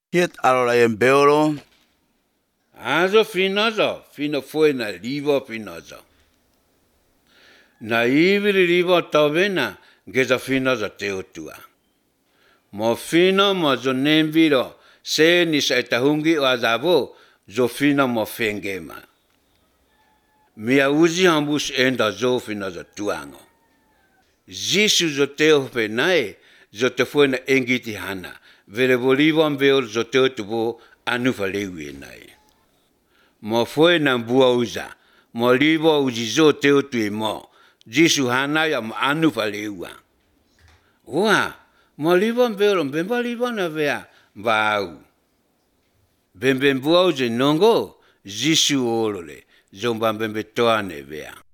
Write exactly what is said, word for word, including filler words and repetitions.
Hiet alola en beolo. Azo finazo, fino foi na livo finazo. Na iviri livo tavena, geza finazo teotua. Mo fino mo zo nembiro, se ni sa etahungi o azavo, zo fino mo fengema. Mia uzi hambus enda zo finazo tuango. Jisu zo teo penae, zo te foi na engiti hana. Vere volivo ambeo zo teo tuvo anufa lewi nai. Mo foi na bua uza, mo livo uzizo teo tui mo, jisu hana ya mo anufa lewa. Ua, mo livo mbelo, mbemba livo na vea, vau. Bembe bua uzi nongo, jisu olole, zomba mbembe toane vea.